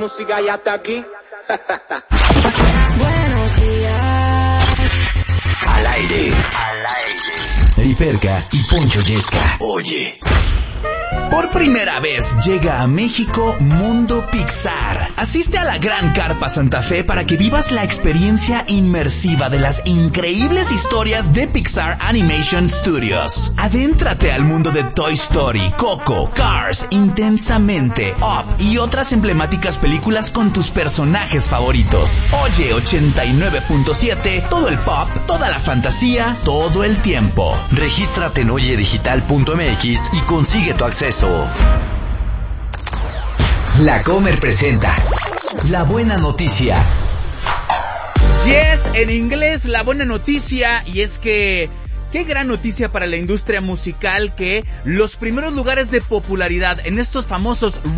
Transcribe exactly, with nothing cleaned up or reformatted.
música ya está aquí. Buenos días. Al aire. Al aire. Liferka y Poncho Yesca. Oye. Por primera vez llega a México Mundo Pixar. Asiste a la Gran Carpa Santa Fe para que vivas la experiencia inmersiva de las increíbles historias de Pixar Animation Studios. Adéntrate al mundo de Toy Story, Coco, Cars, Intensamente, Up y otras emblemáticas películas con tus personajes favoritos. Oye ochenta y nueve punto siete, todo el pop, toda la fantasía, todo el tiempo. Regístrate en oyedigital punto m x y consigue tu acceso. La Comer presenta La Buena Noticia. Yes, en inglés, la buena noticia, y es que qué gran noticia para la industria musical que los primeros lugares de popularidad en estos famosos